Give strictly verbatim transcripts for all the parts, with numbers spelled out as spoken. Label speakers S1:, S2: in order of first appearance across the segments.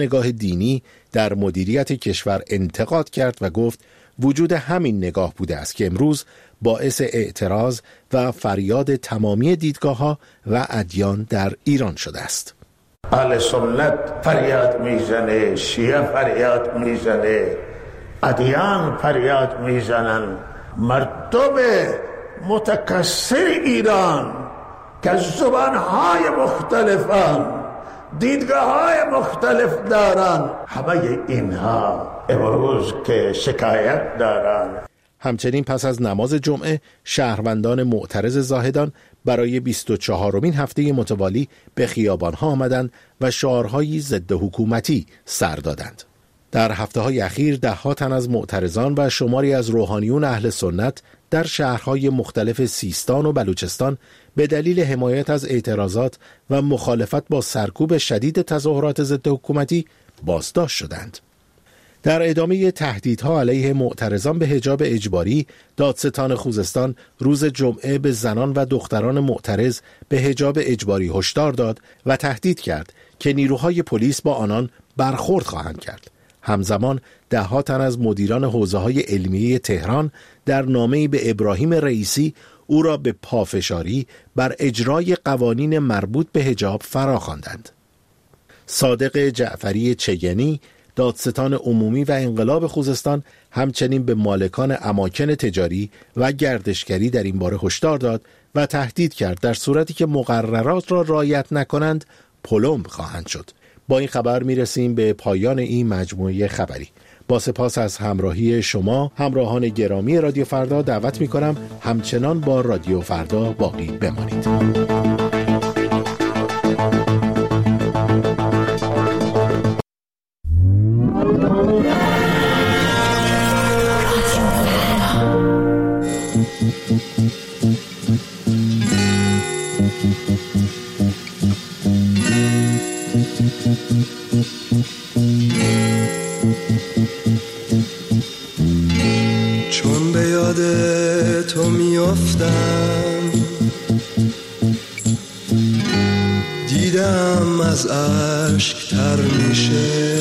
S1: نگاه دینی در مدیریت کشور انتقاد کرد و گفت وجود همین نگاه بوده است که امروز باعث اعتراض و فریاد تمامی دیدگاه‌ها و ادیان در ایران شده است.
S2: اهل سنت فریاد میزنه، شیعه فریاد میزنه، ادیان فریاد میزنن. مردم متکثر ایران که زبانهای مختلفان، دیدگاه‌های مختلف دارن، همه اینها امروز که شکایت دارن.
S1: همچنین پس از نماز جمعه شهروندان معترض زاهدان برای بیست و چهارمین هفته متوالی به خیابان‌ها آمدند و شعارهایی ضد حکومتی سر دادند. در هفته‌های اخیر ده‌ها تن از معترضان و شماری از روحانیون اهل سنت در شهرهای مختلف سیستان و بلوچستان به دلیل حمایت از اعتراضات و مخالفت با سرکوب شدید تظاهرات ضد حکومتی بازداشت شدند. در ادامه تهدیدها علیه معترضان به حجاب اجباری، دادستان خوزستان روز جمعه به زنان و دختران معترض به حجاب اجباری هشدار داد و تهدید کرد که نیروهای پلیس با آنان برخورد خواهند کرد. همزمان ده‌ها تن از مدیران حوزه‌های علمیه تهران در نامه‌ای به ابراهیم رئیسی او را به پافشاری بر اجرای قوانین مربوط به حجاب فراخواندند. صادق جعفری چگنی، دادستان عمومی و انقلاب خوزستان، همچنین به مالکان اماکن تجاری و گردشگری در این باره هشدار داد و تهدید کرد در صورتی که مقررات را رعایت نکنند پلم خواهند شد. با این خبر میرسیم به پایان این مجموعه خبری. با سپاس از همراهی شما همراهان گرامی رادیو فردا، دعوت میکنم همچنان با رادیو فردا باقی بمانید.
S3: چون به یاد تو میافتم، دیدم از اشک تر میشه،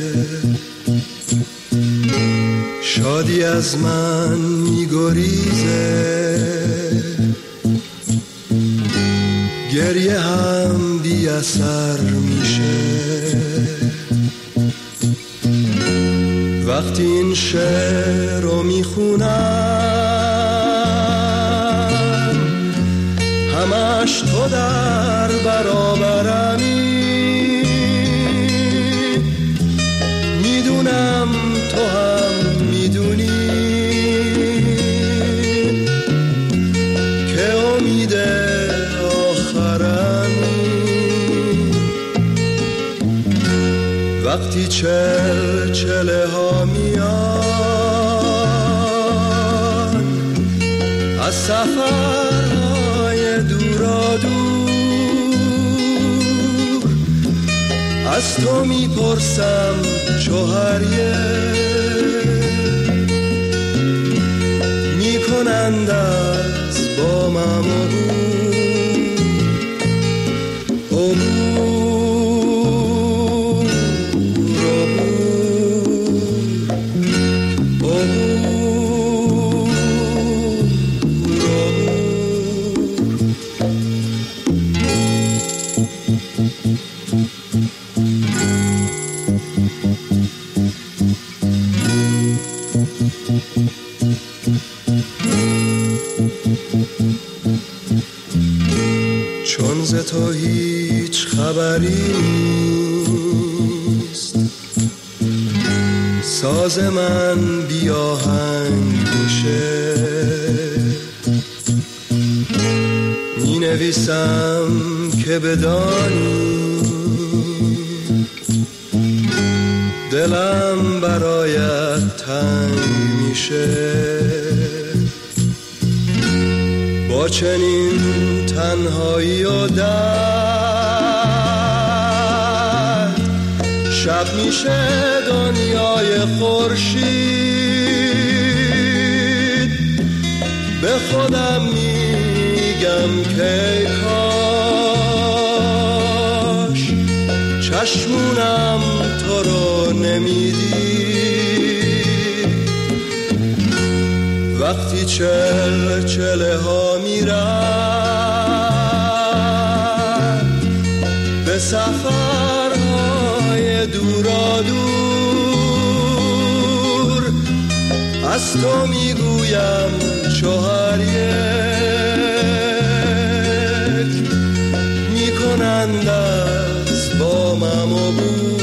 S3: شادی از من میگریزه، گریه هم بی اثر میشه. وقتی این شعر رو میخونم، همش تو در برابرمی، میدونم تو هم میدونی که امید آخرمی. وقتی چل چله ها میان از سفرهای دورا دور، از تو میپرسم چوهریه، میکنند از با ممو چون ز تو هیچ خبری نیست، ساز من بی آهنگ میشه، می نویسم که بدانی دلم برایت تنگ میشه. با چنین تنهایی و درد، شب میشه دنیای خورشید، به خودم میگم که کاش چشمونم تو نمیدی، وقتی چل چله ها میرم به سفرهای دورا دور، از تو میگویم چهار یک میکنند از بامم عبور،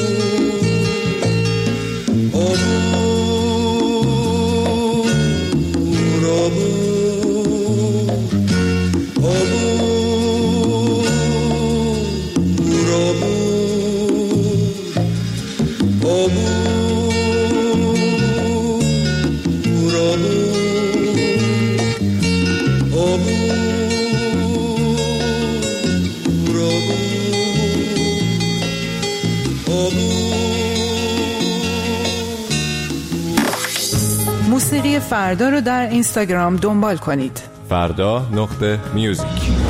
S4: موسیقی فردا رو در اینستاگرام دنبال کنید.
S5: فردا نقطه میوزیک.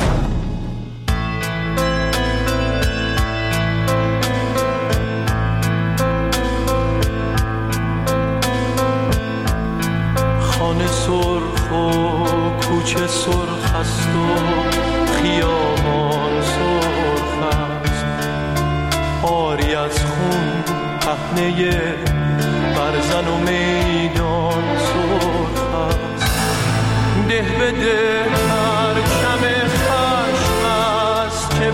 S6: خانه سرخ و کوچه سرخ است و خیابان سرخ است، آری از خون پهنه برزن و میدان سرخ است. ده به ده پرچم خشم است که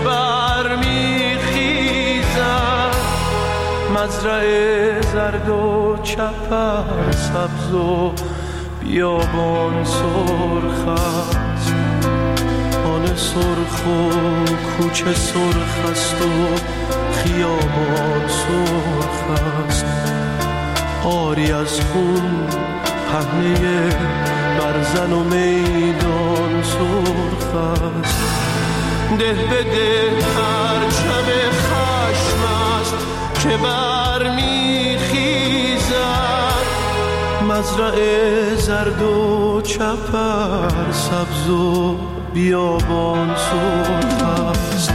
S6: برمیخیزد، مزرعه زرد و چپر سبز و بیابان سرخ است. خانه سرخ و کوچه سرخ است و خیابان سرخ است، آری از خون پهنه برزن و میدان سرخ است. ده به ده پرچم خشم است که برمیخیزد، مزرعه زرد و چپر سبز و بیابان سرخ است.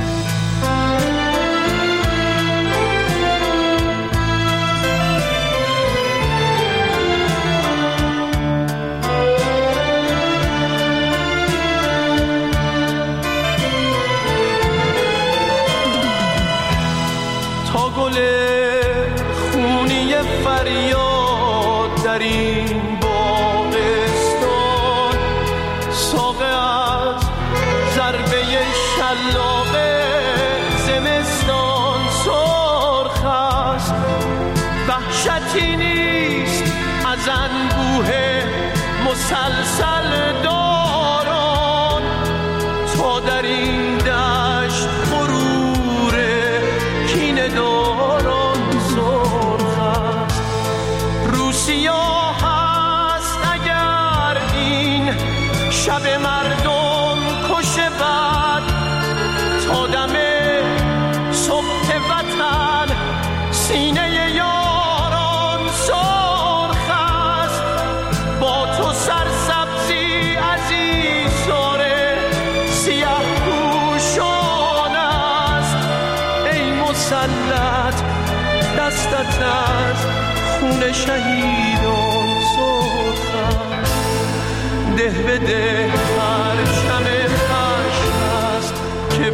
S6: خونی فریاد در این باغستان، ساقه از ضربه شلاق زمستان سرخ است. وحشتی نیست از انبوه مسلسل داران، تا در این دشت غرور کینه داران سرخ است. سیاه است اگر این شب مردم کش بد، تا دم صبح وطن سینه یاران سرخ است. با تو سرسبزی عزیزاره سیاه پوشان است، ای مسلط دستت از خون شهیدان سرخ است. ده به ده پرچم خشم است که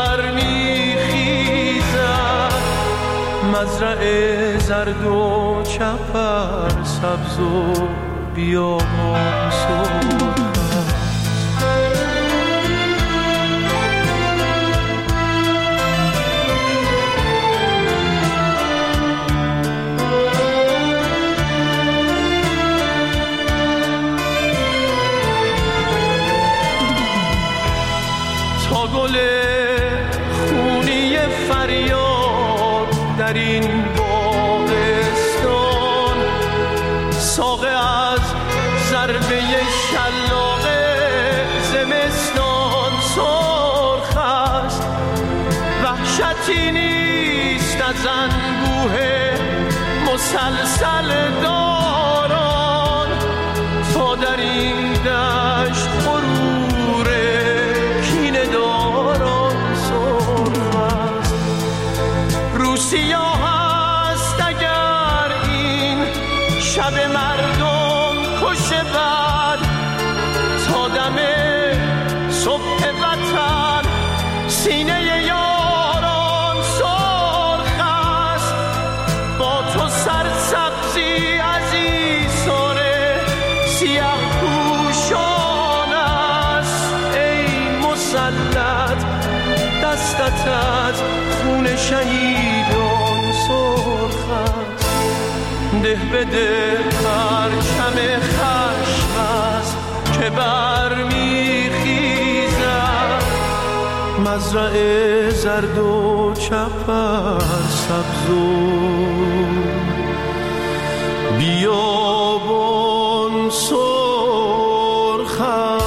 S6: برمیخیزد، مزرعه زرد و چپر سبز و بیابان سرخ است. گل خونی فریاد در این باغستان، ساقه از ضربه شلاق زمستان سرخ است. وحشتی نیست از انبوه مسلسل داران، تا در این دشت غرور کینه داران سرخ است. رو سیاه است اگر شب مردم کش بد تا دم صبح وطن سینه یاران سرخ است با تو سرسبزی عزیزان سیه پوشان است ای مسلط دستت از خون شهیدان سرخ است ده به ده پرچم خشم است که برمیخیزد مزرعه زرد و چپر سبز و بیابان سرخ است.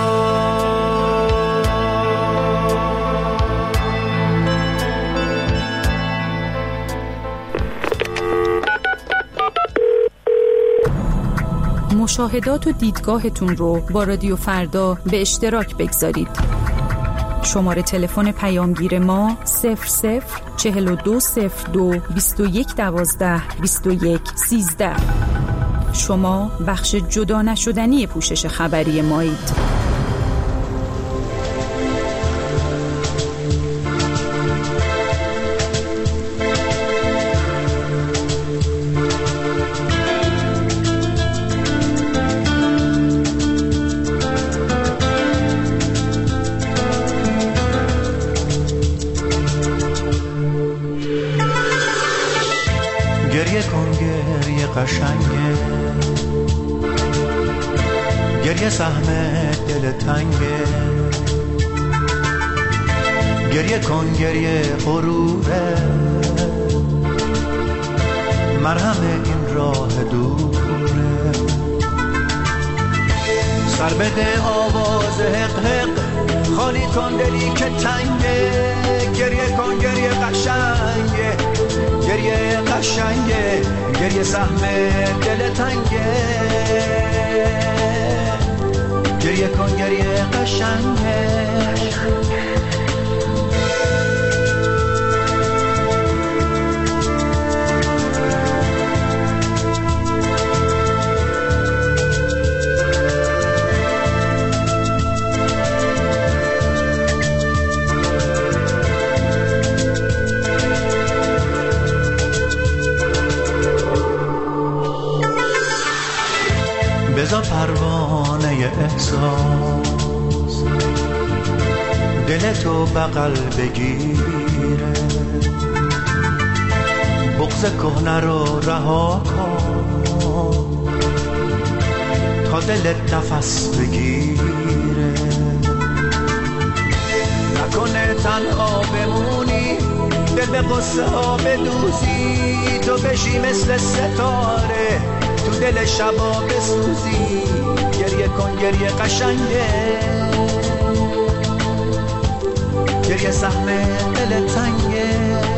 S7: مشاهدات و دیدگاهتون رو با رادیو فردا به اشتراک بگذارید. شماره تلفن پیامگیر ما صفر صفر چهل و دو صفر دو بیست و یک دوازده بیست و یک سیزده. شما بخش جدا نشدنی پوشش خبری مایید.
S8: گریه کن گریه قشنگه، گریه سهم دل تنگه، گریه کن گریه غروره، مرهم این راه دوره. سر بده آواز حق حق، خالی کن دلی که تنگه، گریه کن گریه قشنگه، گریه قشنگه، گریه سهم دل تنگه، گریه کن گریه قشنگه. بذار پروانه احساس دلتو بغل بگیره، بغض کهنه رو رها کن تا دلت نفس بگیره. نکنه تنها بمونی، دل به قصه ها بدوزی، تو بشی مثل ستاره تو دل شبا بسوزی. گریه کن گریه قشنگه، گریه سهم دل تنگه.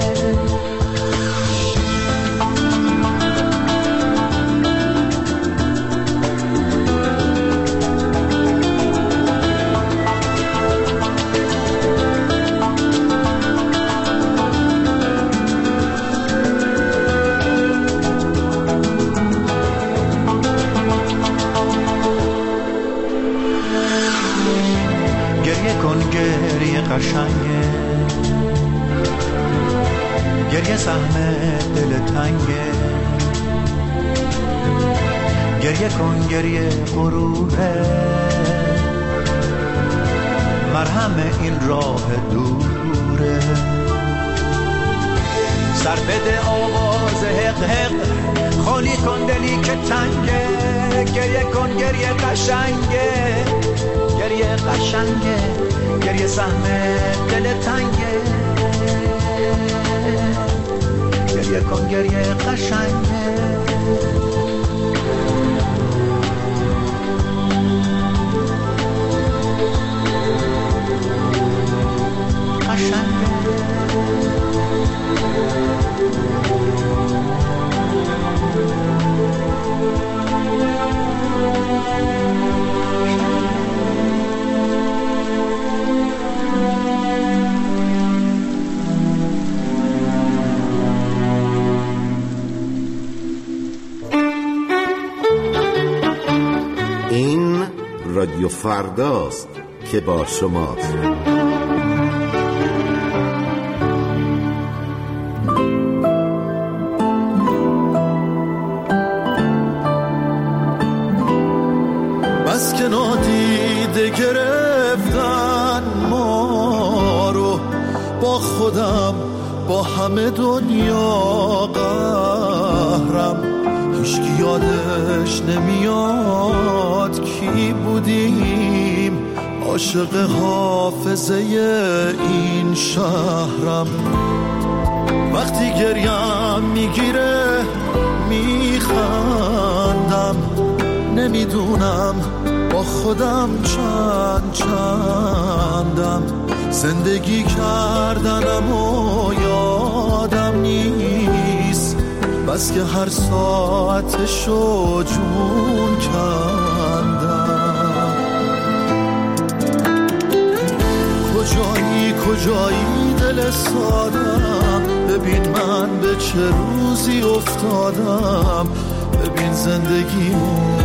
S8: گریه قشنگه، گریه سهم دل تنگه، گریه کن گریه غروره، مرهم این راه دوره. سر بده آواز حق حق، خالی کن دلی که تنگه، گریه کن گریه قشنگه، گریه قشنگه، گریه سهم دل تنگه، گریه کن گریه قشنگه. قشنگه
S9: رادیو فرداست که با شماست.
S3: بس که نادیده گرفتن ما رو، با خودم با همه دنیا قهرم، هیچکی یادش نمیاد کی بودیم، عاشق حافظه این شهرم. وقتی گریم میگیره میخندم، نمیدونم با خودم چند چندم، زندگی کردنم و یادم نیست، بس که هر ساعتشو جون کندم. کجایی کجایی دل سادم، ببین من به چه روزی افتادم، ببین زندگیمو.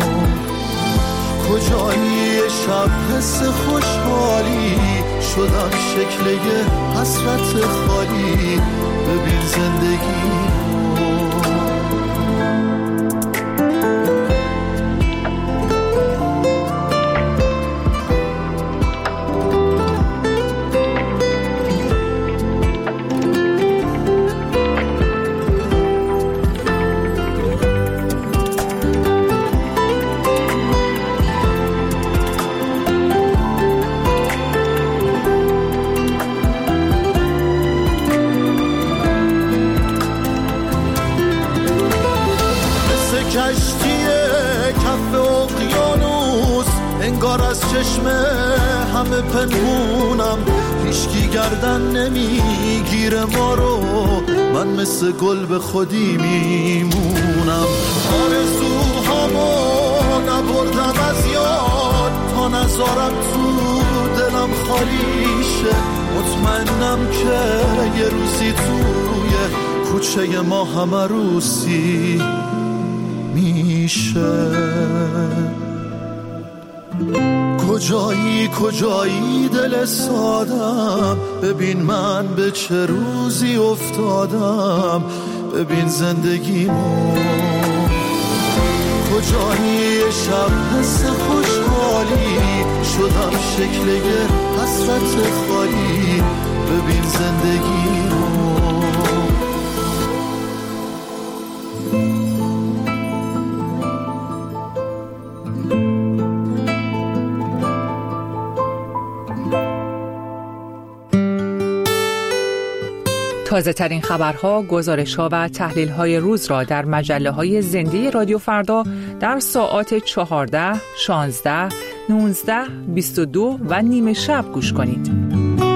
S3: کجایی شب حس خوشحالی، شدم شکل یه حسرت خالی، ببین زندگیمو. چشمه همه پنهونم، هیچکی گردن نمیگیره ما رو، من مثل گل به خودی میمونم. آرزوهامو نبردم از یاد، تا نذارم تو دلم خالی شه، مطمئنم که یه روزی توی کوچه ما همه روسی میشه. کجایی کجایی دل سادم، ببین من به چه روزی افتادم، ببین زندگیمو. کجایی شب حس خوشحالی، شدم شکل یه حسرت خالی، ببین زندگیمو.
S10: تازه ترین خبرها، گزارش‌ها و تحلیل‌های روز را در مجله‌های زنده رادیو فردا در ساعات چهارده، شانزده، نوزده، بیست و دو و نیمه شب گوش کنید.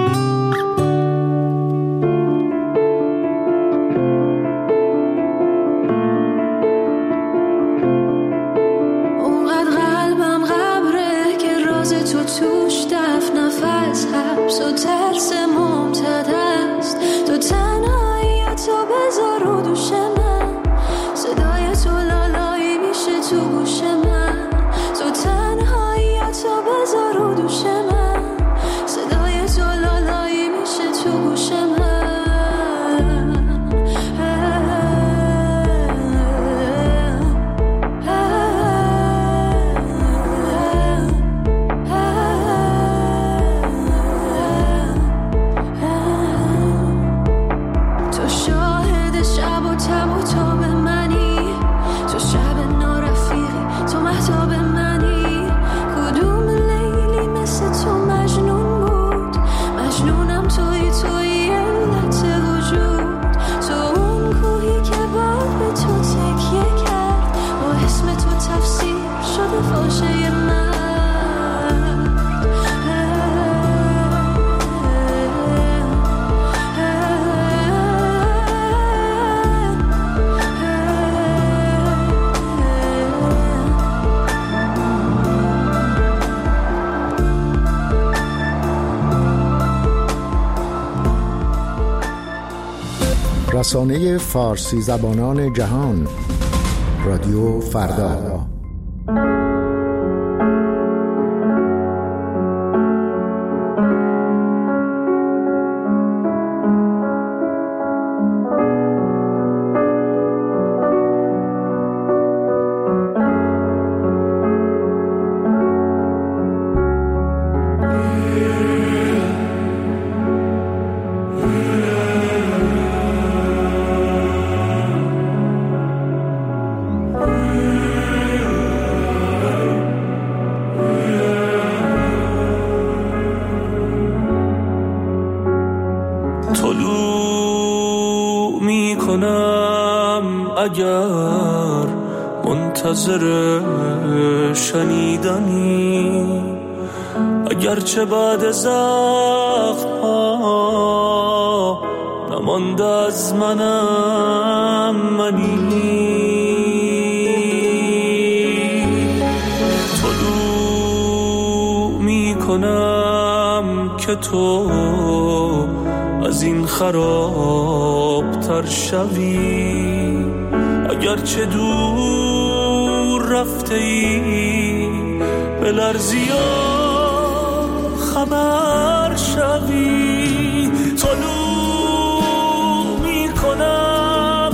S11: رسانه فارسی زبانان جهان، رادیو فردا.
S6: اگر منتظر شنیدنی، اگرچه بعد زخم ها نمانده از منم منی، طلوع می کنم که تو از این خراب تر شوی، اگرچه دور رفته ای بلرزی و خبر شوی، طلوع می کنم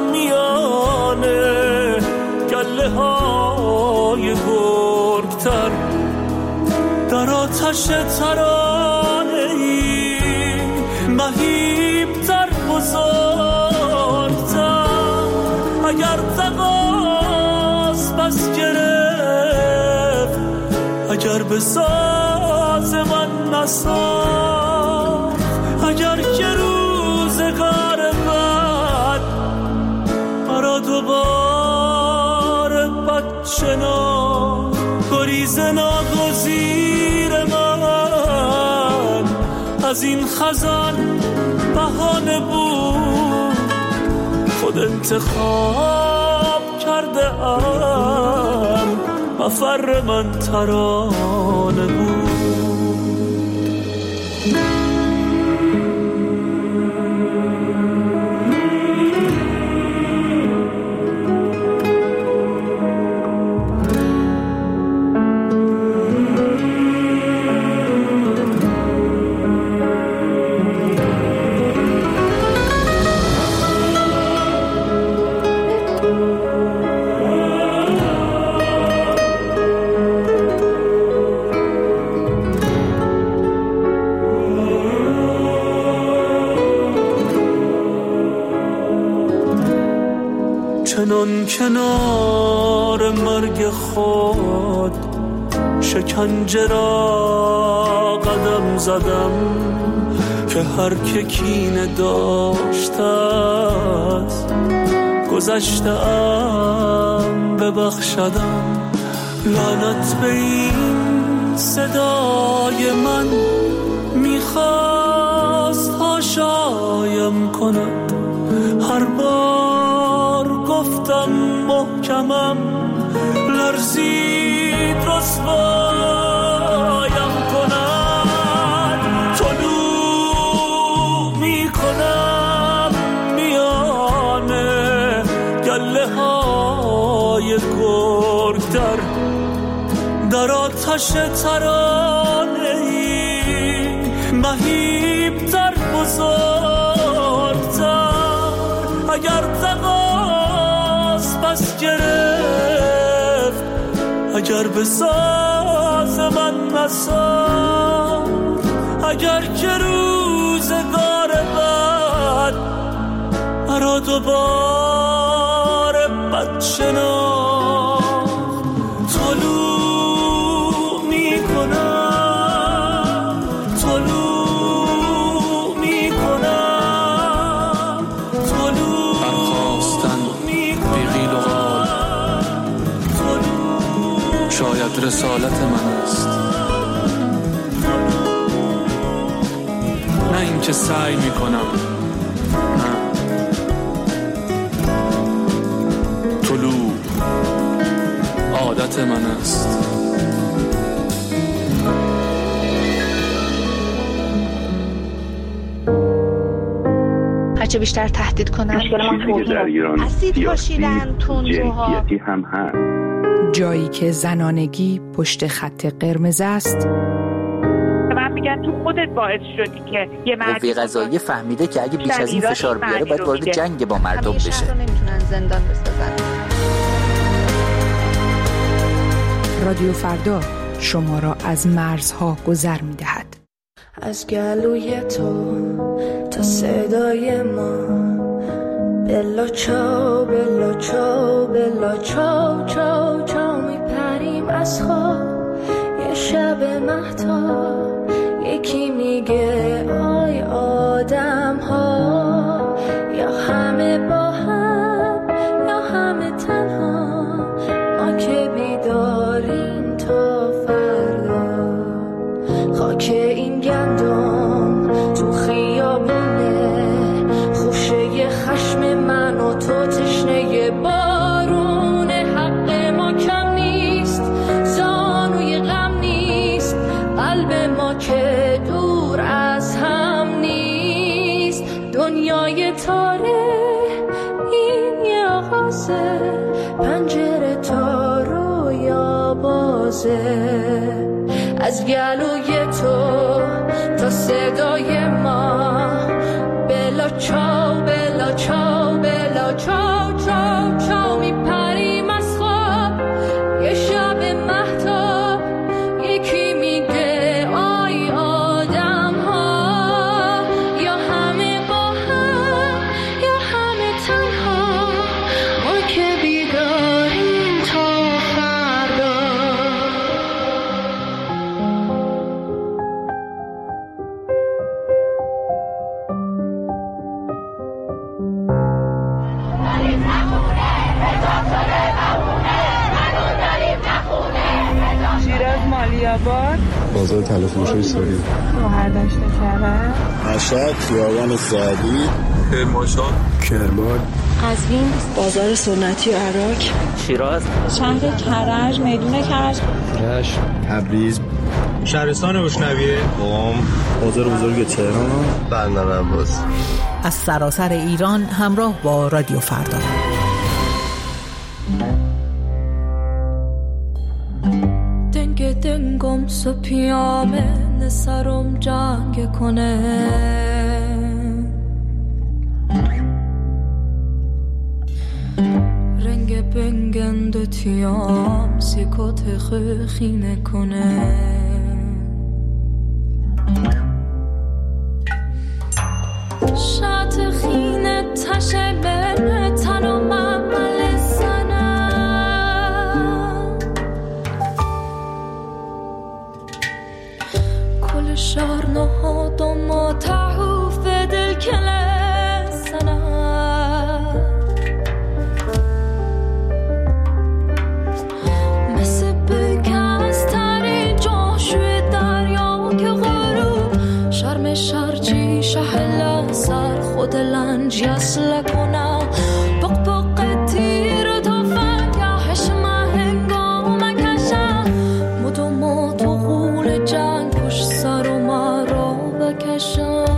S6: میانه گله های گرگتر، در آتش ترانه ای مهیبتر بزرگتر، اگر تقاس بس گرفت، اگر به ساز من نساخت، اگر که روزگار بد مرا دوباره بد شناخت، گریز ناگزیر من از این خزان بهانه بود، خود انتخاب کرده ام مفر من ترانه بود. چنان کنار مرگ خود شکنجه را قدم زدم، که هر که کینه داشته است گذشته‌ام ببخشدم، لعنت به این صدای من میخواست هاشایم کند، هر بار گفتم محکمم لرزید رسوایم کند، طلوع می کنم میانه گله های گرگتر، در آتش ترانه ای مهیبتر بزرگتر، اگر تقاس بس گرفت، اگر به ساز من نساخت، اگر که روزگار بد مرا دوباره بد شناخت، طلوع می کنم، طلوع می کنم، طلوع برخواستن بی قیل و قال، شاید رسالت من است، نه اینکه سعی می کنم، نه، طلوع عادت من است.
S12: هرچه بیشتر تهدید کنن
S13: چیزی که در ایران سیاسی جنسیتی هم هست،
S7: جایی که زنانگی پشت خط قرمز است.
S14: من میگن تو خودت باعث شدی که یه مردی
S15: قوه قضاییه فهمیده که اگه بیش از این فشار بیاره باید وارد جنگ با مردم بشه.
S12: همیشه رو نمیتونن زندان بسازن.
S7: رادیو فردا شما را از مرزها گذر میدهد.
S16: از گلوی تو تا صدای ما، بلا چاو بلا چاو بلا چاو چاو چاو میپریم از خواب، یه شب مهتاب یکی میگه آی آدم ها، یا همه با هم یا آغازه، پنجره تا رویا بازه. از گلوی تو تا صدای ما، بلا چاو بلا چاو بلا چاو چاو چاو میپریم از خواب. یه شب مهتاب یکی میگه آی آدم ها، یا همه با هم یا همه تنها، ما که بیداریم تا فردا.
S14: شیراز مالیاباد،
S17: بازار طلا فروشی ساری،
S14: مهردشت کرد،
S17: مشهد خیابان سعدی،
S5: کرمانشاه،
S17: کرمان،
S18: قزوین بازار سنتی عراق،
S15: شیراز
S18: شهر کرج میدون کرج،
S17: رشت، تبریز،
S19: شهرستان بشنویه،
S17: قم، بازار بزرگ تهران، بندر عباس.
S10: از سراسر ایران همراه با رادیو فردا.
S16: دنگ دنگم سو پیامه نسرم جنگ کنه، رنگ بنگند و تیام سیکوت خخینه کنه. شات خینه تشه بره تنم عمل سنه، کل شهر نهادم و تحوف دل کل سنه. مثل بکست تری جاشوی دریا که غروب شرم شرجی شهلا سر خود لنج یسل کنم. بق بق تیر تا فنگهش مهنگام کشم، مدو مدو غول جنگ پشت سر و مرا بکشم.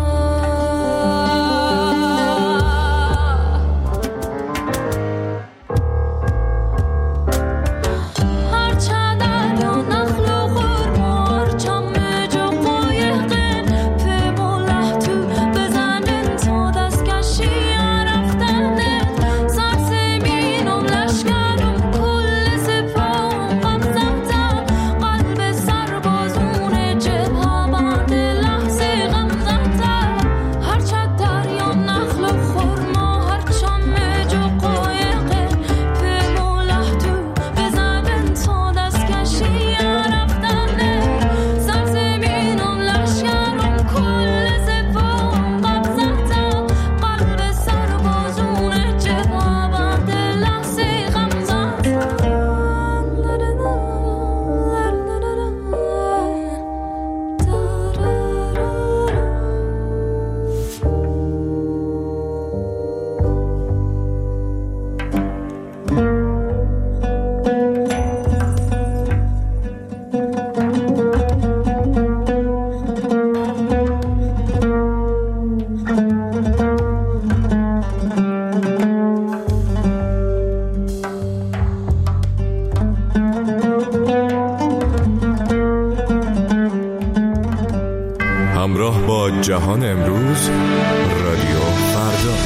S5: همراه با جهان امروز، رادیو فردا.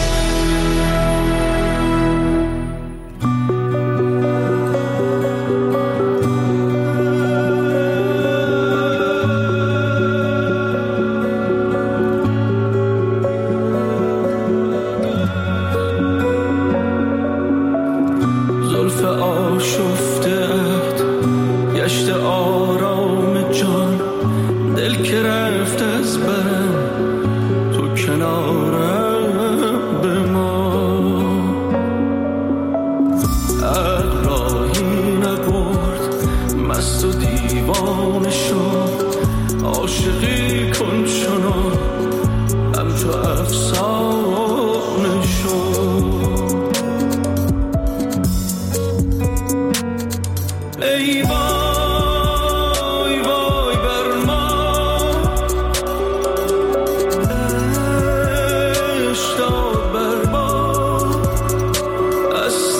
S6: زلف آشفته‌ات گشت آرام جان، دل که رفت از برم تو کنارم بمان. عقلایی نبرد مست و دیوانه شد، عاشقی کن چنان همچو افسانه شد. ای وای وای بر ما، عشق داد بر ما، از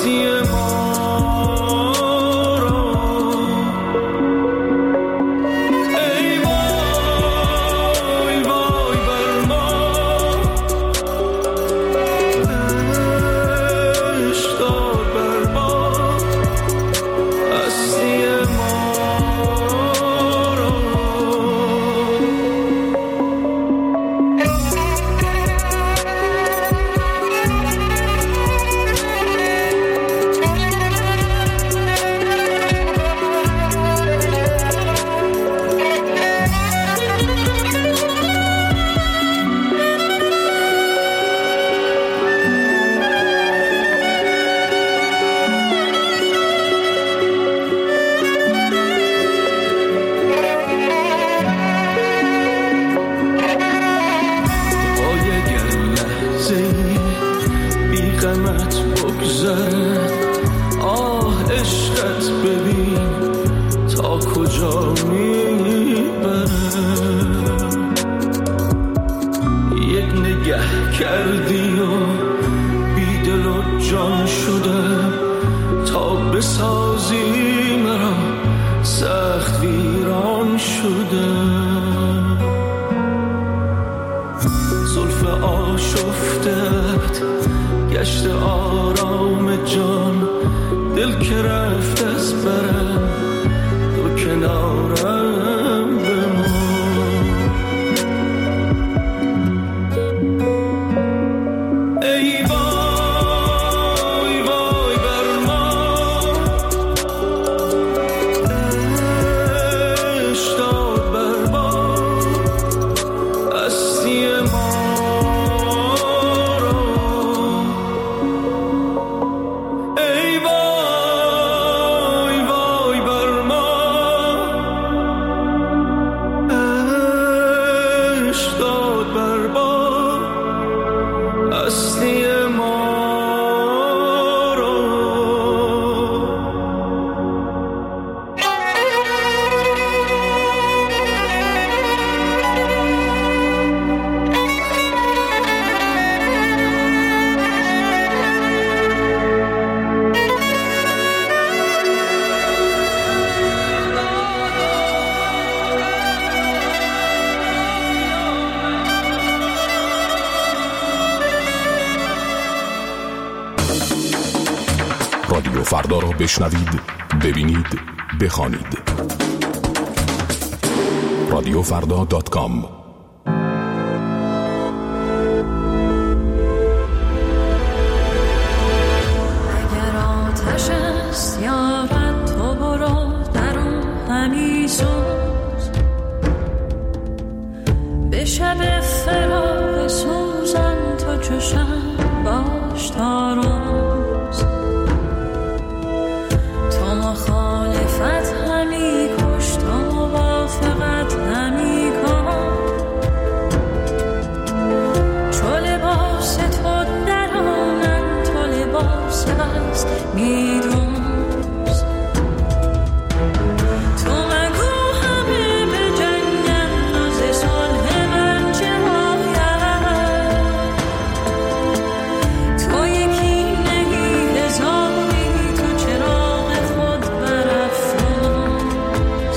S6: دل که رفت از برم تو کنارم بمان. ای وای وای بر ما عشق داد بر ما هستی ما را. ای وای وای بر ما عشق داد بر ما هستی ما را.
S20: رادیو فردا را بشنوید، ببینید، بخوانید. رادیو فردا دات کام.
S16: اگر آتش است یارد تو برو در اون همی سوز، به شب فراق سوزن تو چو شمع باش تا روز. تو مخالفت همی کش تو موافقت همی کن، چو لباس تو درانن تو لباس بس میدوز. تو مگو همه به جنگن و ز صلح من چه آید، تو یکی نهی هزاری تو چراغ خود برافروز،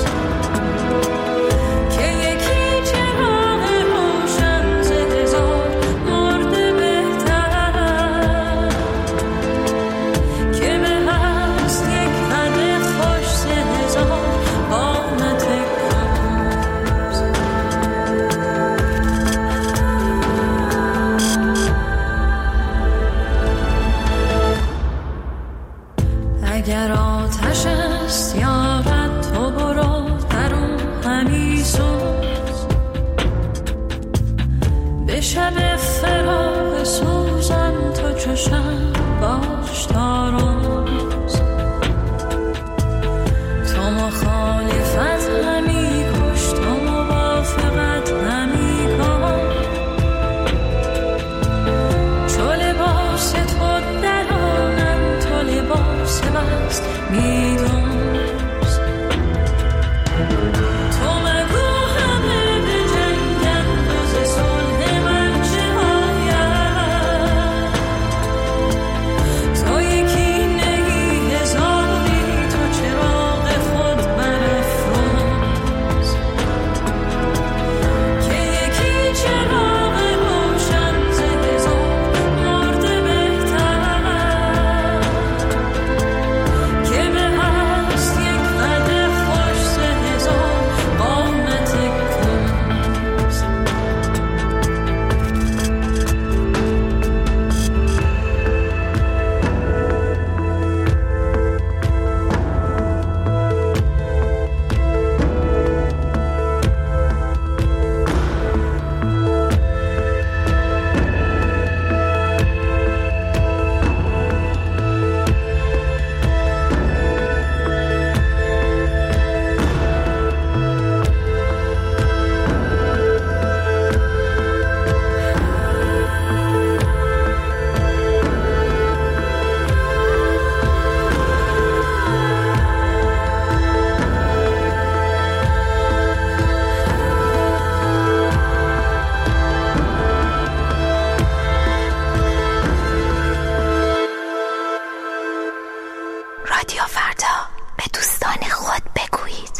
S16: که یکی چراغ روشن ز هزار مرده بهتر، که به هست یک قدر خوش ز هزار قامت کوز. اگر آتش است یارد تو برو در اون همی سوز، به شب فراق سوزن تو چو شمع باش تا روز. تو مخالفت همی کش تو موافقت همی کن، چو لباس تو درانن تو لباس بس میدوز. تو مگو همه به جنگن و ز صلح من چه آید، تو یکی نهی هزاری تو چراغ خود برافروز، که یکی چراغ روشن ز هزار مرده بهتر، که به هست یک قدر خوش ز هزار قامت کوز.
S21: رادیو فردا، به دوستان خود بگویید.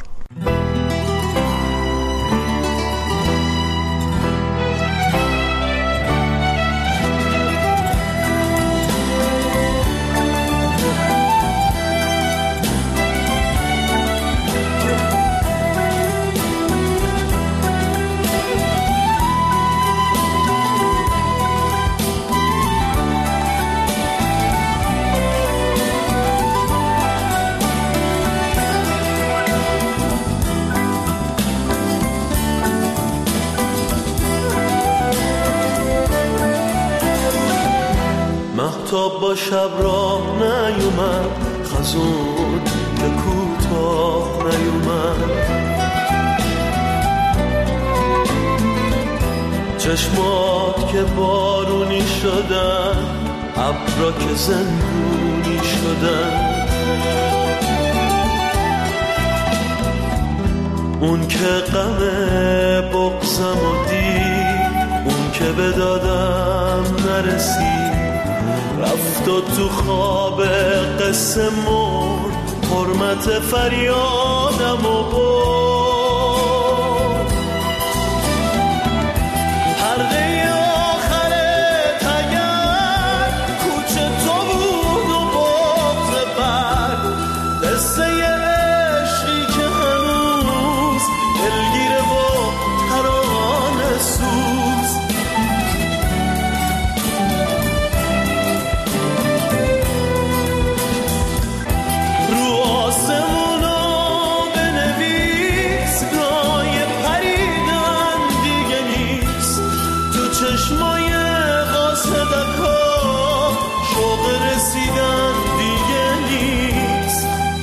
S6: با شب راه نیومد، خزون که کوتاه نیومد. چشمات که بارونی شدن، ابرا که زندونی شدن. اون که غم بغضم و دید، اون که به دادم نرسید، رفت و تو خواب قصه مرد، حرمت فریادم و برد. حلقه آخر تگر کوچه تو بود و بغض بر، قصه عشقی که هنوز دلگیره و ترانه سوز. رو آسمونو بنویس، رای پریدن دیگه نیست. تو چشمای قاصدکا شوق رسیدن دیگه نیست.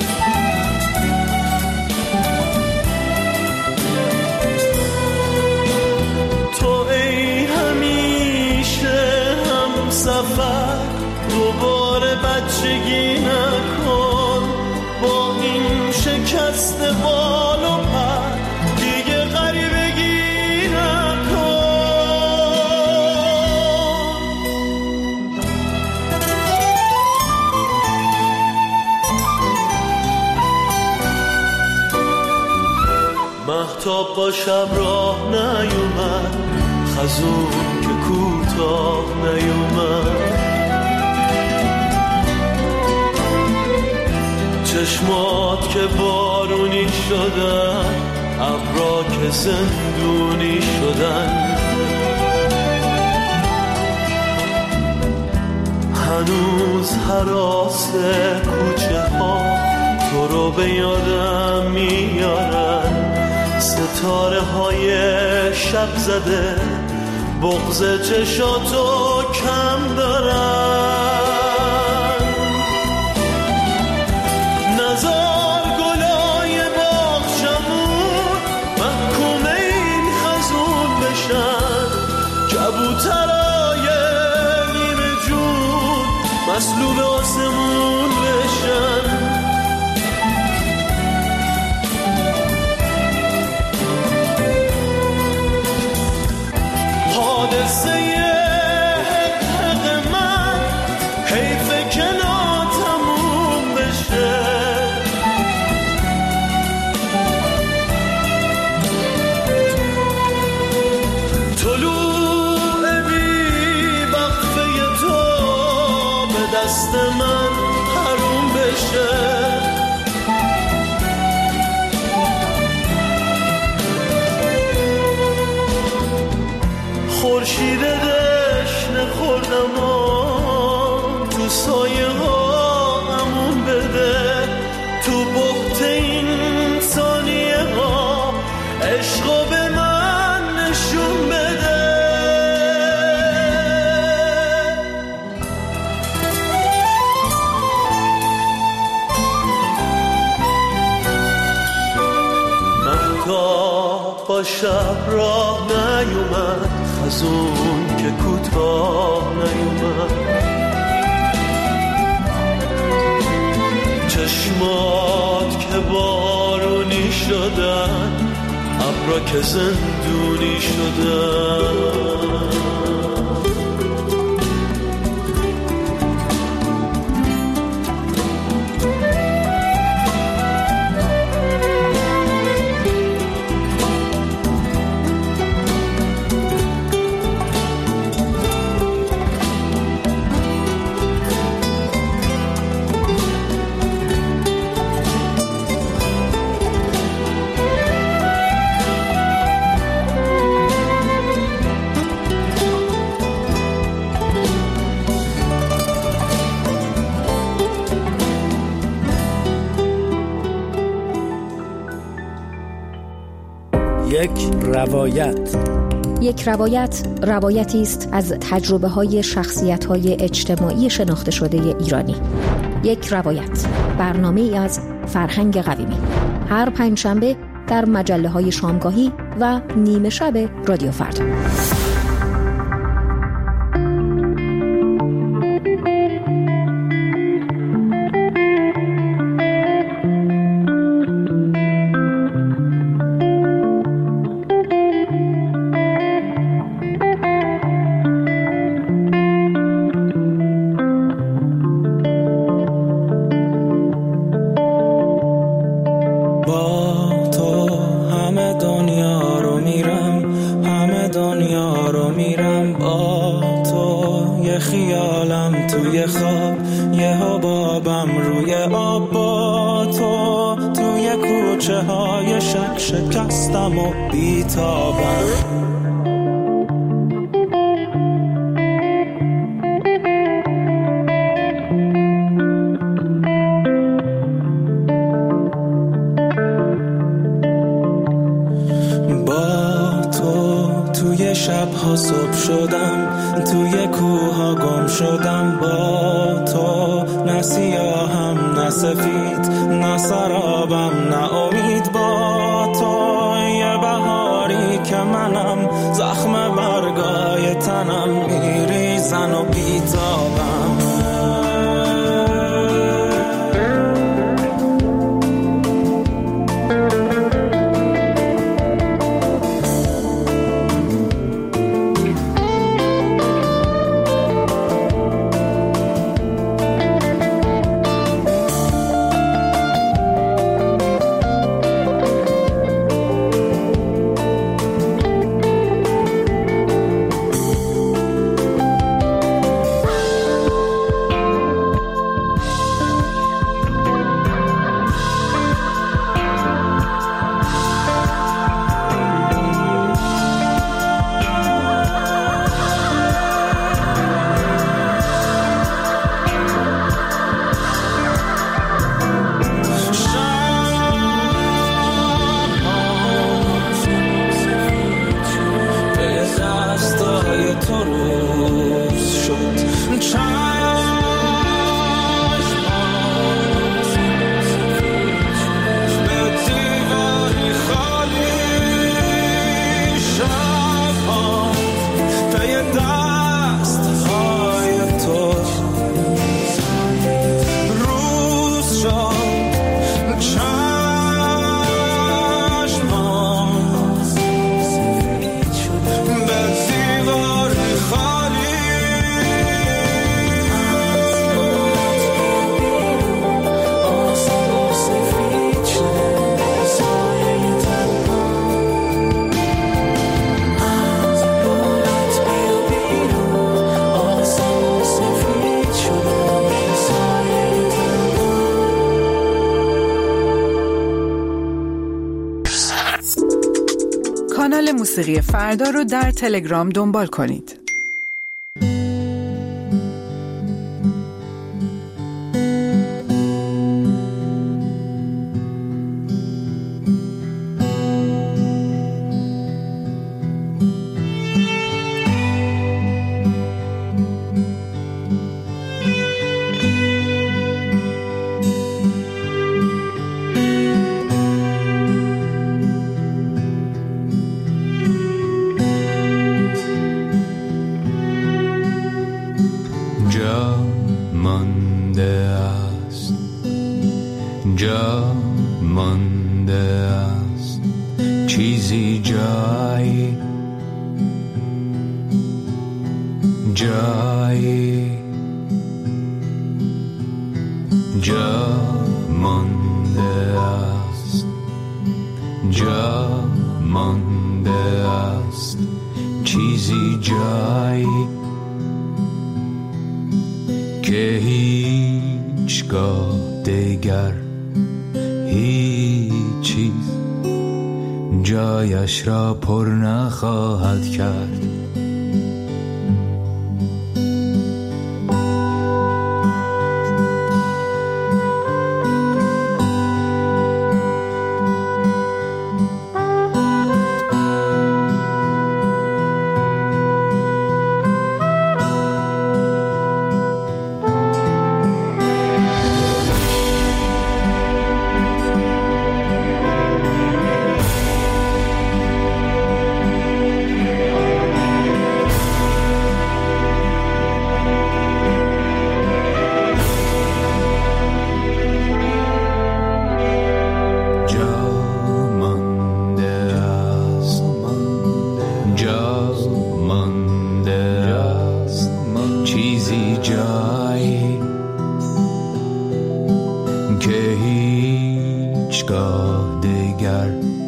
S6: تو ای همیشه هم سفر، دوباره بچگی نکن. با این شکست بال و پر دیگه غریبگی نکن. مهتاب با شب راه نیومد، خزون که کوتاه نیومد. چشمات که بارونی شدن، ابرا که زندونی شدن. هنوز هراس کوچه ها تو رو به یادم میارن. ستاره های شب زده بغض چشاتو کم دارن. نزار گلای باغچمون محکوم این خزون بشن. کبوترای نیمه جون مسلوب آسمون بشن. حادثه حق حق من حیف که ناتموم بشه. طلوع بی وقفه تو به دست من حروم بشه. خورشید دشنه خوردم و تو سایه ها امون بده. تو بحت این ثانیه ها عشقو به من نشون بده. مهتاب با شب راه نیومد، خزون که کوتاه نیومد. چشمات که بارونی شدن، ابرا که زندونی شدن.
S11: یک روایت،
S2: یک روایت روایتی است از تجربه‌های شخصیت‌های اجتماعی شناخته شده ایرانی. یک روایت، برنامه‌ای از فرهنگ قویمی. هر پنجشنبه در مجله‌های شامگاهی و نیمه شب رادیو فردا.
S22: شکستم و بیتابم با تو توی شبها صبح شدم، توی کوها گم شدم. با تو نه سیاهم نه سفید، نه سرابم نه امید. با تو یه بهاری که منم، زخم برگای تنم میریزن و بیتابم.
S4: کانال موسیقی فردا رو در تلگرام دنبال کنید.
S23: جا مانده است چیزی جایی جایی جا مانده است جا مانده است چیزی جایی که هیچگاه دیگر هیچ چیز جایش را پر نخواهد کرد. که هیچگاه دگر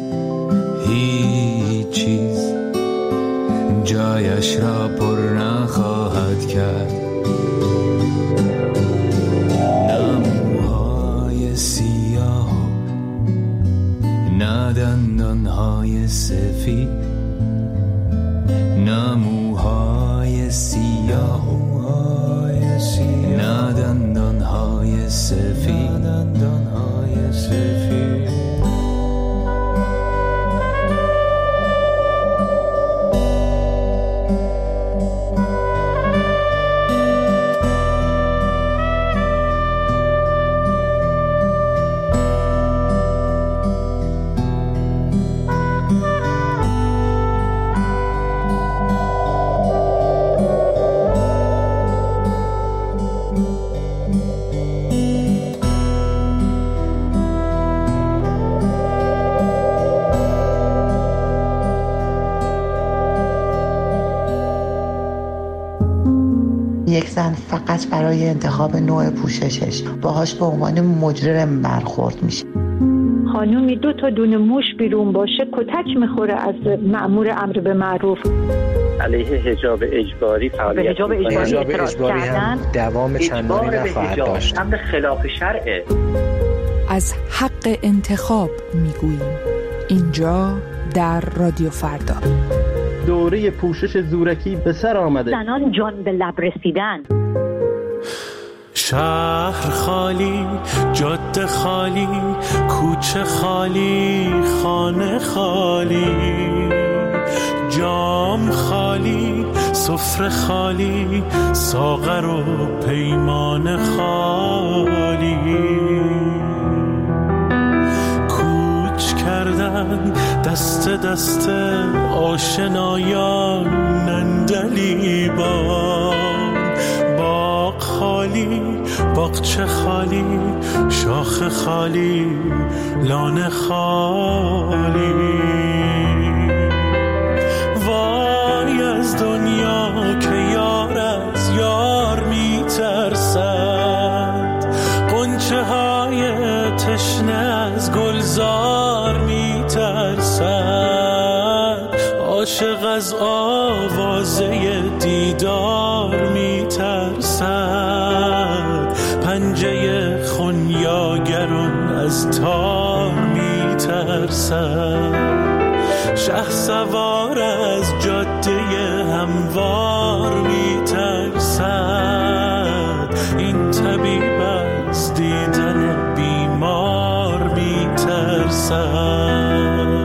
S23: هیچ چیز جایش را پر نخواهد کرد. نموهای سیاه نه دندانهای سفید، نموهای سیاه نه دندانهای سفید، دندانهای سفید.
S1: یک زن فقط برای انتخاب نوع پوششش باهاش به عنوان مجرم برخورد میشه.
S8: خانومی دو تا دونه موش بیرون باشه کتک میخوره از مأمور امر به معروف.
S9: علیه حجاب اجباری فعالیت
S8: حجاب اجباری,
S24: حجاب اجباری هم دوام چندانی نخواهد داشت.
S9: امر خلاف شرعه.
S7: از حق انتخاب میگوییم اینجا در رادیو فردا.
S25: دوره پوشش زورکی به سر آمده.
S8: زنان جان به لب رسیدن.
S6: شهر خالی، جاده خالی، کوچه خالی، خانه خالی، جام خالی، سفره خالی، ساغر و پیمان خالی. کوچ کردن دست دست آشنایان نندلیبان. باغ خالی، باغچه خالی، شاخ خالی، لانه خالی. وای از دنیا که یار از یار میترسد، غنچه های تشنه از گلزار میترسد، عاشق از آوازه دیدار میترسد، پنجه خونیاگران از تار میترسد، شه سوار از جاده هموار میترسد، این طبیب از دیدن بیمار میترسد.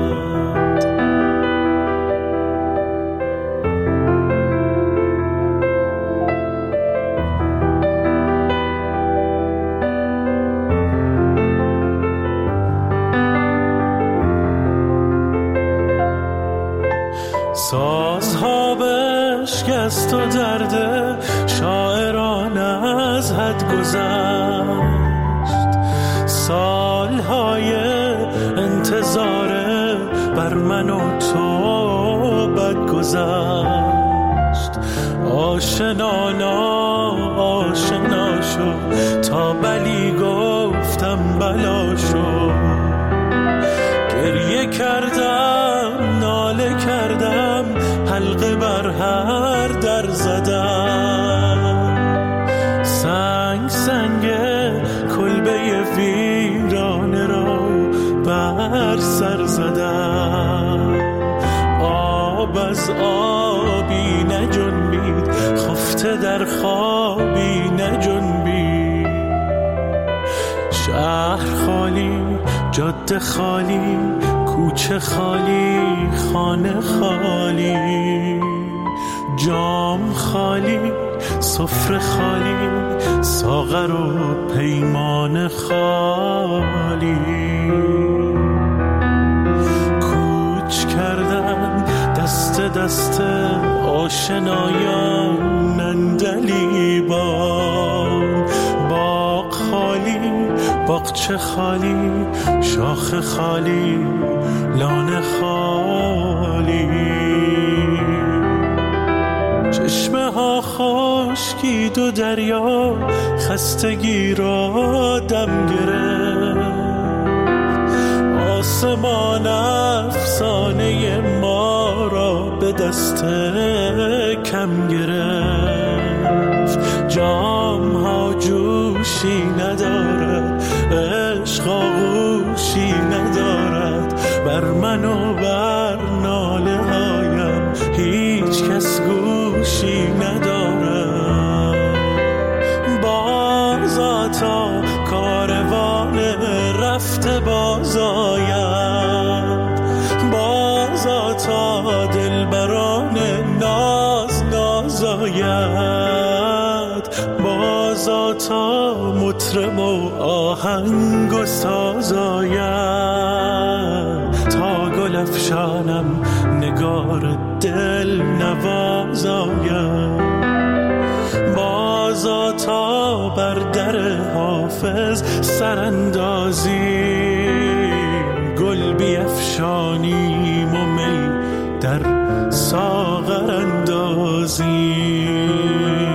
S6: سازها بشکست و درد شاعران از حد گذشت، سالهای انتظار بر من و تو بد گذشت. آشنانا آشنا شد تا بلی گفتم بلا شد، گریه کردم ناله کردم حلقه بر هر در زدم، سنگ سنگ کلبه ویرانه را بر سر زدم. آب از آبی نجنبید، خفته در خوابی نجنبید، شهر خالی، جاده خالی، کوچه خالی، خانه خالی، جام خالی، سفره خالی، ساغر و پیمان خالی. کوچ کردن دست دست آشنایان نندلیبان، باغ خالی، باغچه خالی، شاخ خالی، لانه خالی. چشمه ها خشکید و دریا خستگی را دم گرفت،
S22: آسمان افسانه ما را به دست کم گرفت. جام ها جوشی ندارد، عشق آغوشی ندارد، بر من و بر ناله هایم هیچ کس گوشی ندارد. بازا تا کاروان رفته باز آید، بازا تا دلبران ناز ناز آید، بازا تا مطرب و آهنگ و ساز آید، تا گل افشانم نگار دل نواز آید، بازا تا بر در حافظ سراندازیم، گل بیفشانیم و می در ساغر اندازیم.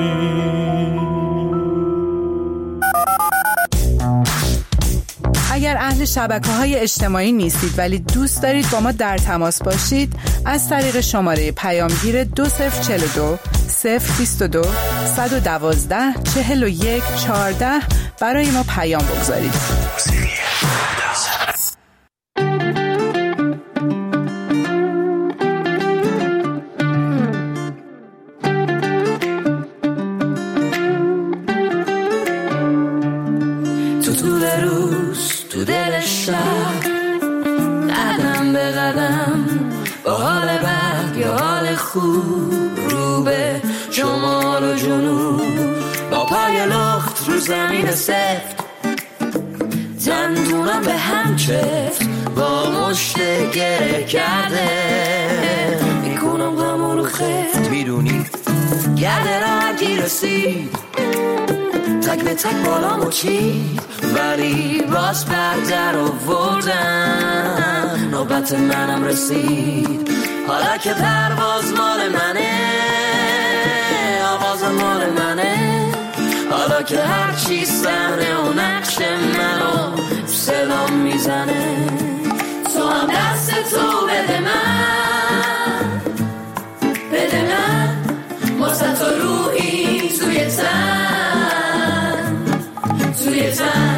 S4: اگر اهل شبکه‌های اجتماعی نیستید ولی دوست دارید با ما در تماس باشید، از طریق شماره پیامگیر دو صفر چهل و دو صفر بیست و دو صد و دوازده چهل و یک چهارده برای ما پیام بگذارید.
S16: تو طول روز تو دل شب، قدم به قدم با حال بد یا حال خوب، رو به شمال و جنوب، با پای لخت رو زمین سفت، دندونم به هم چفت، با مشت گره کرده میکنم غم رو خفت. میدونی گرده را هرگی رسید، تک به تک بالامو چید، ولی باز بر در آوردم، نوبت منم رسید. حالا که پرواز مال منه، آواز مال منه، حالا که هر چی صحنه و نقش منو صدام میزنه، تو هم دست تو بده من، بده من واسه تو روحی توی تن، توی تن.